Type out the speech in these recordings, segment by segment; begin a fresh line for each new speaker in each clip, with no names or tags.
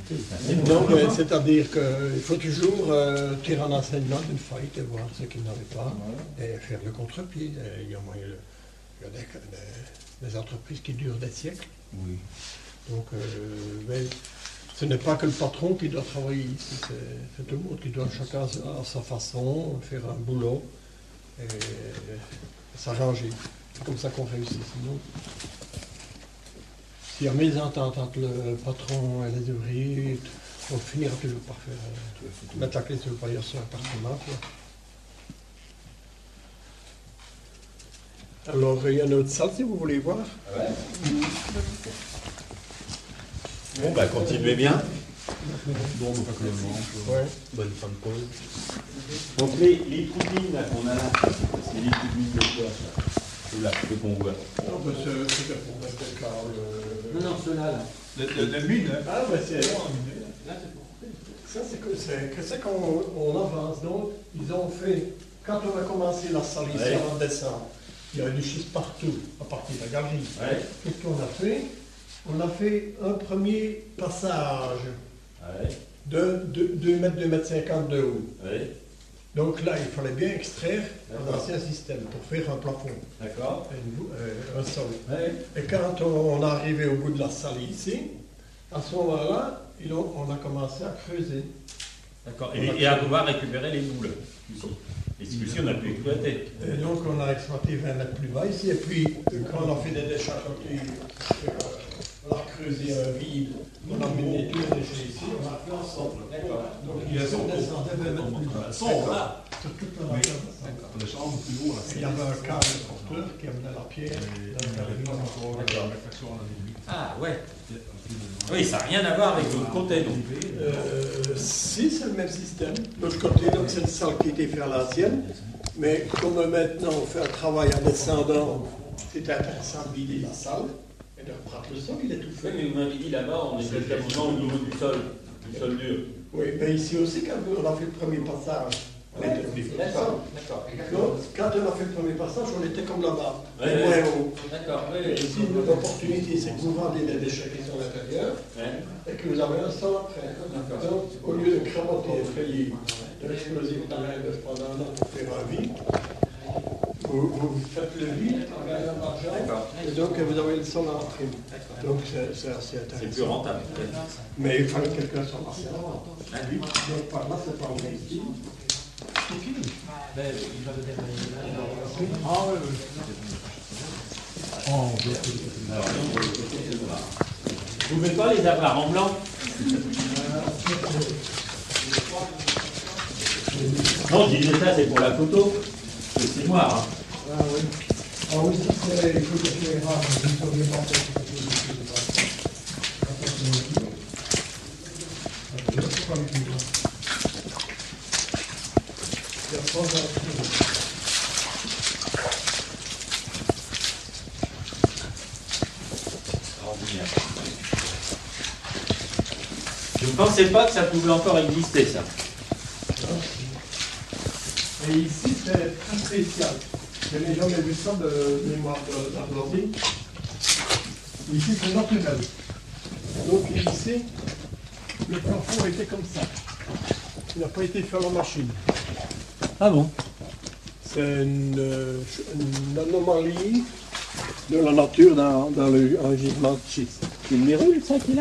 Donc, c'est-à-dire qu'il faut toujours tirer un enseignement d'une faillite et voir ce qu'il n'avait pas et faire le contre-pied. Il y a moyen il y a des entreprises qui durent des siècles.
Oui.
Donc, mais ce n'est pas que le patron qui doit travailler ici, c'est tout le monde qui doit chacun à sa façon faire un boulot et s'arranger. C'est comme ça qu'on réussit. Sinon, s'il y a mésentente entre le patron et les ouvriers, on finira toujours par faire mettre la clé sur le palier sur l'appartement. Alors, il y a une autre salle si vous voulez voir.
Ouais. Bon, bah, continuez bien.
Bon, pas que le
Ouais.
Bonne fin de pause. Donc, les poudines là qu'on a là, c'est les poudines de quoi ça? Là, que qu'on voit.
Non, mais c'est pour mettre le câble.
Non, ceux-là, là.
Le mine, hein.
Ah, mais c'est.
Là, c'est pour couper.
Ça, c'est qu'on avance. Donc, ils ont fait. Quand on a commencé la salle ici en décembre, il y avait du schiste partout, à partir de la galerie.
Ouais.
Qu'est-ce qu'on a fait? On a fait un premier passage
Ouais.
de 2 mètres, 2 mètres 50 de haut.
Ouais.
Donc là, il fallait bien extraire un
D'accord.
ancien système pour faire un plafond,
D'accord.
un sol.
Ouais.
Et quand on est arrivé au bout de la salle ici, à ce moment-là, on a commencé à creuser.
D'accord. Et à pouvoir récupérer les boules. Et celui-ci, on a pu exploiter.
Et donc on a exploité 20 mètres plus bas ici, et puis quand on a fait des déchets à côté, on a creusé un vide, on a mis des déchets ici, on a fait ensemble.
D'accord.
Donc il descendait 20 mètres plus bas.
Là.
Sur toute la largeur.
On est chambre plus haut, là.
Il y avait un câble porteur qui amenait la pierre.
Ah, ouais. Oui, ça n'a rien à voir avec l'autre côté, donc.
Si, c'est le même système. De l'autre côté, donc c'est une salle qui était faite à l'ancienne. Mais comme maintenant on fait un travail en descendant, c'était intéressant de vider la salle et de reprendre le sol, il est tout
Oui,
fait.
mais vous m'avez dit là-bas, on était quasiment au niveau du sol dur.
Oui, mais ici aussi, quand on a fait le premier passage, on était au niveau du sol.
D'accord.
Donc, quand on a fait le premier passage, on était comme là-bas,
Ouais,
moins haut.
D'accord.
Et ici, l'opportunité, c'est que vous vendez des déchets qui sont à l'intérieur et que vous avez un sol après. Donc, au lieu de cramoter et frayer de l'explosif de pendant un an pour faire un vide, vous faites le vide en gagnant de l'argent et donc vous avez le sol en prime. Donc, c'est assez intéressant.
C'est plus rentable.
Mais il fallait que quelqu'un soit passé avant. Donc, par là, c'est pas vrai ici.
Ah, ouais,
Vous ne pouvez pas les avoir en blanc? Non, je disais ça, c'est pour la photo. C'est noir. Hein.
Ah oui. Ah oui, il faut que tu aies rare, je ne saurais pas faire
Je ne pensais pas que ça pouvait encore exister, ça.
Et ici, c'est très spécial. J'ai jamais vu ça de mémoire d'Argentine. Ici, c'est naturel. Donc ici, le plafond était comme ça. Il n'a pas été fait à la machine.
Ah bon?
C'est une anomalie de la nature dans un gisement de schiste.
C'est une virule, ça, qu'il a?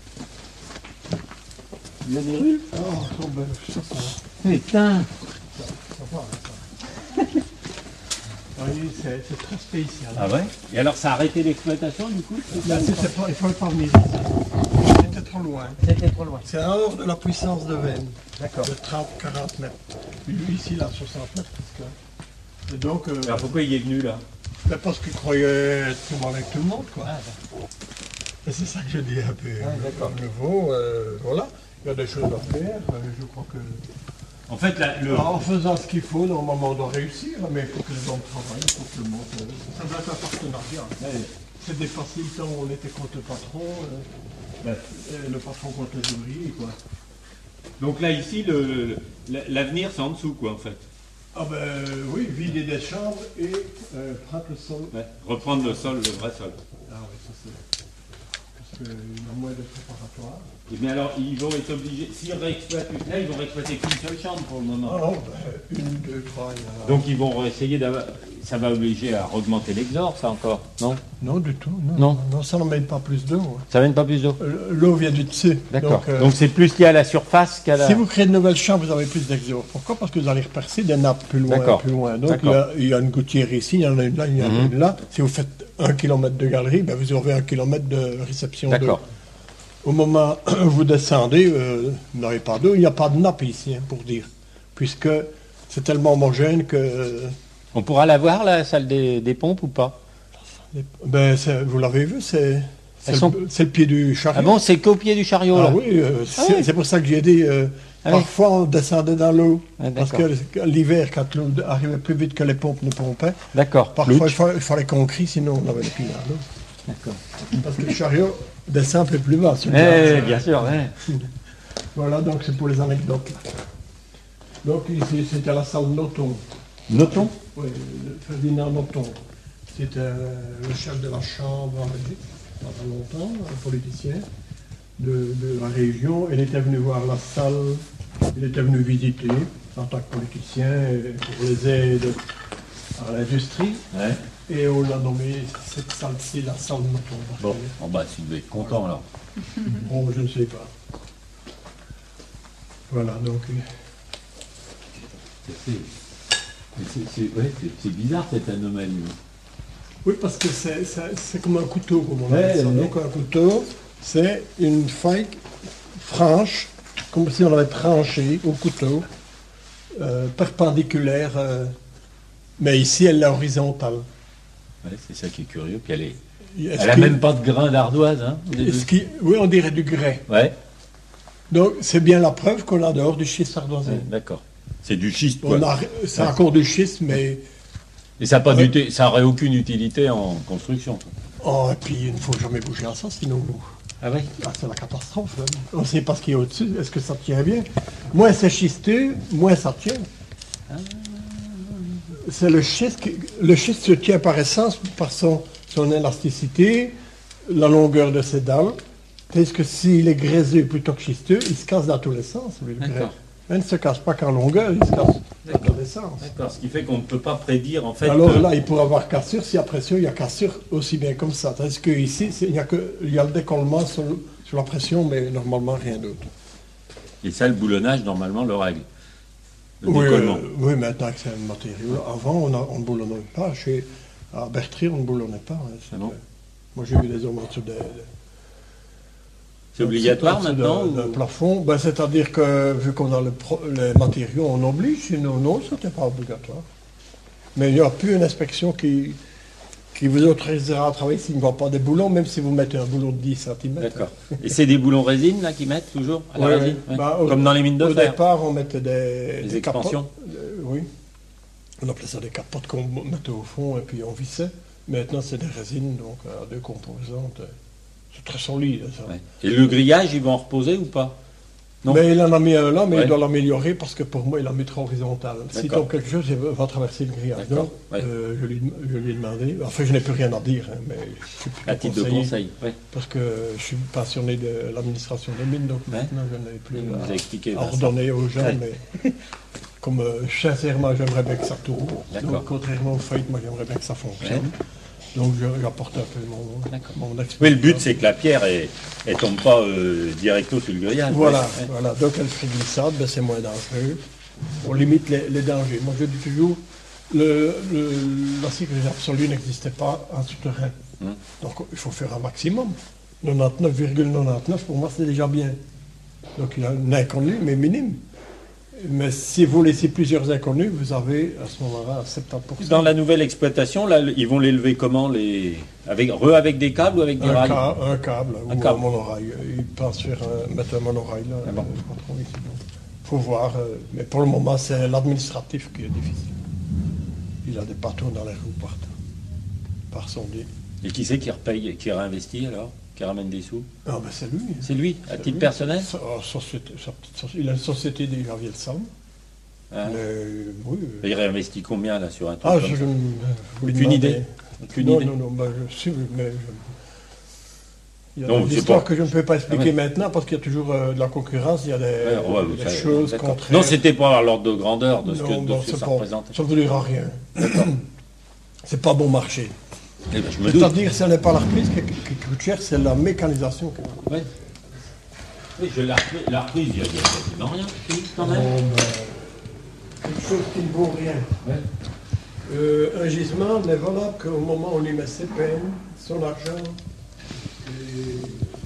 La virule?
Oh, ben, ça va.
Putain!
Ça va, ça. Oui, c'est très spécial.
Ah ouais? Et alors, ça a arrêté l'exploitation, du coup?
Là, il ne fallait pas venir. C'était trop loin.
C'était trop loin.
C'est hors de la puissance de veine.
D'accord.
De 30-40 mètres. Lui, ici, il a 60 mètres. Et donc,
Alors, pourquoi il est venu, là?
ben, parce qu'il croyait être tout avec tout le monde, quoi.
Ah,
Et c'est ça que je dis un peu.
d'accord.
Nouveau, voilà. Il y a des choses à faire. Je crois que.
en fait,
En faisant ce qu'il faut, normalement, on doit réussir, mais il faut que les hommes travaillent, il faut que le monde. Ça doit être un partenariat. C'est dépassé le temps où on était contre le patron, et le patron contre les ouvriers, quoi.
donc là, ici, l'avenir, c'est en dessous, quoi, en fait.
Ah ben oui, vider des chambres et prendre le sol.
Ouais. Reprendre le sol, le vrai sol.
Ah oui, ça c'est. qu'il a moins de préparatoire.
Et bien alors, ils vont être obligés, s'ils réexploitent là, ils vont réexploiter qu'une seule chambre pour le moment.
Ah non, ben, 1, 2, 3, il y en a.
Donc ils vont essayer d'avoir... Ça va obliger à augmenter l'exor, ça encore, non?
Non, du tout.
Non.
Non, ça n'emmène pas plus d'eau. Hein.
Ça mène pas plus d'eau?
L'eau vient du dessus.
D'accord. Donc c'est plus lié à la surface qu'à la...
Si vous créez de nouvelles chambres, vous avez plus d'exor. Pourquoi? Parce que vous allez repercer des nappes plus loin.
D'accord.
Plus loin. Donc
D'accord.
il y a une gouttière ici, il y en a une là, il y en a une là. Si vous faites 1 km de galerie, ben, vous aurez 1 km de réception d'eau.
D'accord.
Au moment où vous descendez, vous n'avez pas d'eau, il n'y a pas de nappe ici, hein, pour dire. Puisque c'est tellement homogène que...
On pourra la voir, la salle des pompes, ou pas?
Ben, vous l'avez vu, c'est le pied du chariot.
Ah bon, c'est qu'au pied du chariot,
Ah
là?
oui, c'est pour ça que j'ai dit, parfois on descendait dans l'eau.
Ah,
parce que l'hiver, quand l'eau arrivait plus vite que les pompes ne pompaient,
D'accord.
parfois il fallait qu'on crie, sinon on avait les pieds dans l'eau.
D'accord.
Parce que le chariot descend un peu plus bas.
Bien sûr,
Voilà, donc c'est pour les anecdotes. Donc ici, c'était la salle Noton.
Noton?
Oui, Ferdinand Noton. C'était le chef de la chambre en Belgique, pendant longtemps, un politicien de la région. Il était venu voir la salle, il était venu visiter en tant que politicien pour les aides à l'industrie.
Ouais.
Et on l'a nommé cette salle-ci, la salle Noton.
Bon, bah, tu devais être content, alors.
Bon, je ne sais pas. Voilà, donc...
C'est bizarre, cette anomalie.
Oui, parce que c'est comme un couteau, comme on
Ouais,
appelle ça.
ouais.
Donc un couteau, c'est une faille franche, comme si on avait tranché au couteau, perpendiculaire, mais ici elle est horizontale.
Ouais, c'est ça qui est curieux. Puis
Est-ce
elle n'a
qu'il-
même pas de grain d'ardoise, hein, au début.
Oui, on dirait du grès.
Ouais,
Donc c'est bien la preuve qu'on a dehors du schiste ardoisé.
d'accord. C'est du schiste, quoi.
C'est encore du schiste, mais...
Et ça n'aurait aucune utilité en construction.
Oh, et puis il ne faut jamais bouger à ça, sinon...
Ah oui.
C'est la catastrophe. Hein. On ne sait pas ce qu'il y a au-dessus. Est-ce que ça tient bien? Moins c'est schisteux, moins ça tient. C'est le schiste. Le schiste se tient par essence, par son élasticité, la longueur de ses dalles. Tandis que s'il est gréseux plutôt que schisteux, il se casse dans tous les sens. Le grès.
D'accord.
Il ne se casse pas qu'en longueur, il se casse dans tous les sens.
D'accord. Ce qui fait qu'on ne peut pas prédire, en fait.
Alors là, il pourrait avoir cassure. Si à pression, il y a cassure aussi bien comme ça. Tandis qu'ici, il y a le décollement sur la pression, mais normalement rien d'autre.
Et ça, le boulonnage, normalement, le règle. Le
Oui,
décollement.
oui, maintenant que c'est un matériau. Avant, on ne boulonnait pas. À Berthier, on ne boulonnait pas. Hein.
Ah non?
Moi, j'ai vu des hommes en dessous
C'est obligatoire
en dessous
maintenant
d'un
ou-
plafond. Ben, c'est-à-dire que, vu qu'on a les matériaux, on oblige. Sinon, non, ce n'était pas obligatoire. Mais il n'y a plus une inspection qui vous autorisera à travailler s'il ne voit pas des boulons, même si vous mettez un boulon de 10 cm.
D'accord. Et c'est des boulons résine, là, qu'ils mettent toujours à la résine ouais. Comme dans les mines de
Au
fer.
départ, on mettait des
expansions.
capotes. Oui. On appelait ça des capotes qu'on mettait au fond et puis on vissait. Maintenant, c'est des résines, donc à 2 composantes. C'est très solide, ça.
Ouais. Et le grillage, ils vont en reposer ou pas? Non.
Mais il en a mis un là, mais
Ouais.
il doit l'améliorer parce que pour moi, il a mis trop horizontal. S'il
D'accord.
tombe quelque chose, il va traverser le grillage.
D'accord.
Donc,
Ouais.
je lui ai demandé. Enfin, je n'ai plus rien à dire, hein, mais je suis plus
À titre de conseil. Ouais.
parce que je suis passionné de l'administration des mines, donc
Ouais.
maintenant, je n'ai plus
Vous avez expliqué.
à
Vincent.
ordonner aux gens,
Ouais.
mais comme sincèrement, j'aimerais bien que ça tourne.
D'accord.
Donc, contrairement aux feuilles, moi, j'aimerais bien que ça fonctionne.
Ouais.
Donc, j'apporte un peu
D'accord.
mon expérience.
Oui, le but, c'est que la pierre, elle tombe pas directo sur le grillage.
Voilà,
Ouais.
voilà. Donc, elle fait glissade, ben, c'est moins dangereux. On limite les dangers. Moi, je dis toujours, la sécurité absolue n'existait pas en souterrain. Donc, il faut faire un maximum. 99,99, pour moi, c'est déjà bien. Donc, il y a un inconnu, mais minime. Mais si vous laissez plusieurs inconnus, vous avez à ce moment-là 70%.
Dans la nouvelle exploitation, là, ils vont l'élever comment avec des câbles ou avec des rails
Un câble
Un
ou
câble.
un monorail. Ils pensent mettre un monorail là.
Ah bon.
Faut voir. Mais pour le moment, c'est l'administratif qui est difficile. Il a des patous dans les roues partout. Par son dit.
Et qui c'est qui repaye, qui réinvestit alors? Qui ramène des sous?
Ah ben c'est lui.
C'est lui, à
C'est
titre
lui.
personnel?
Il a une société déjà via le Somme.
Ah.
Mais oui.
Et il réinvestit combien là sur un truc
Ah,
comme
je
ça
vous
Aucune
demandais.
idée Aucune
Non,
idée
non, non, ben, je suis, mais Il y a
Non,
des
c'est
histoires
pas-
que je ne peux pas expliquer
Ah ouais.
maintenant parce qu'il y a toujours de la concurrence, il y a des,
Ouais,
des
ça,
choses
d'accord.
contraires.
Non, c'était pas à l'ordre de grandeur de ce que,
Non,
de
bon,
ce que
c'est
ça
pas-
représente.
Ça ne vous dira rien. C'est pas bon marché.
Eh ben, je me doute.
C'est-à-dire, ce n'est pas la reprise qui coûte cher, c'est la mécanisation qui coûte.
Ouais. Oui, la reprise, il y a quasiment rien, quand même.
Bon, ben, quelque chose qui ne vaut rien.
Ouais.
Un gisement n'est valable qu'au moment où on y met ses peines, son argent. Et...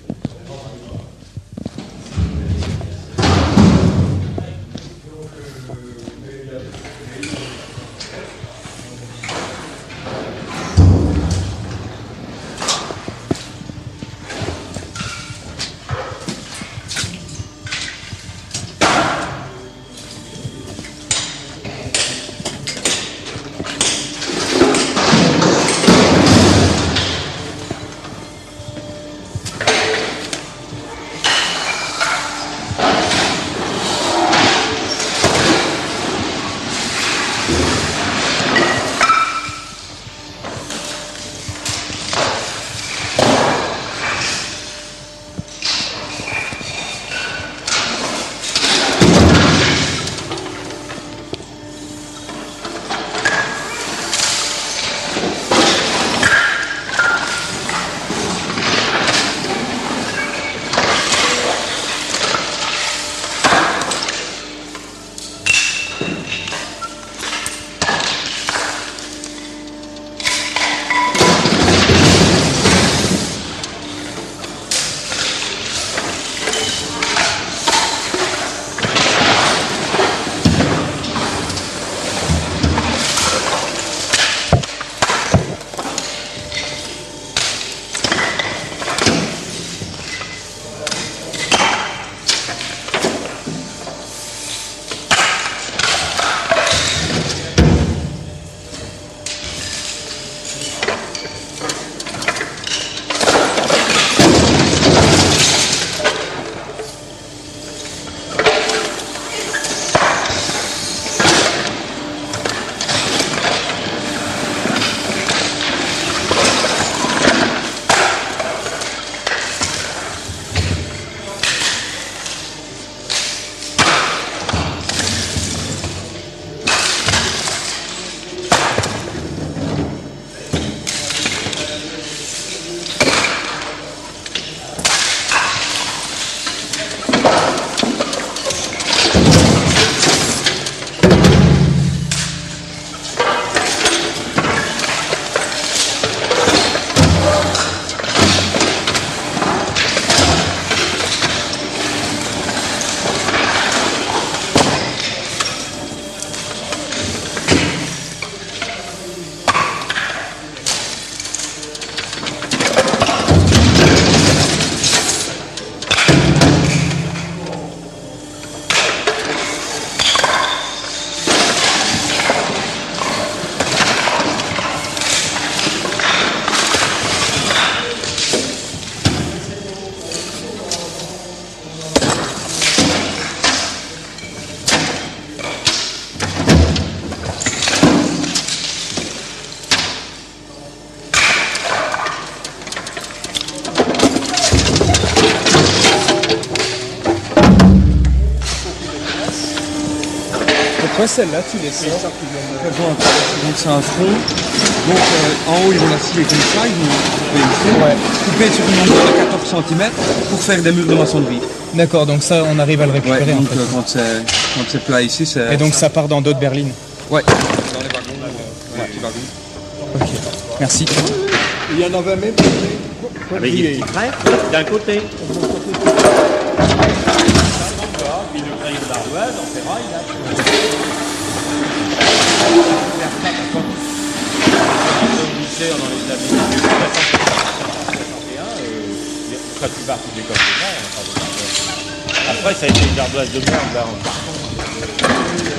Ouais, celle-là, tu les sors.
Donc c'est un front. Donc en haut ils vont la scier comme ça, ils vont couper sur une longueur de 14 cm pour faire des murs de maçonnerie.
D'accord, donc ça on arrive à le récupérer
Ouais,
en
donc
fait.
quand c'est plat ici, c'est...
Et donc ça part dans d'autres berlines.
Ouais, dans les wagons, les petits wagons.
Ok, merci.
Il y en avait même
Avec des petits traits d'un côté. Puis le crayon d'ardoise en ferraille, là. Dans les années 1961, quand tu pars toutes les coffres de mer, après ça a été une ardoise de merde là en partant.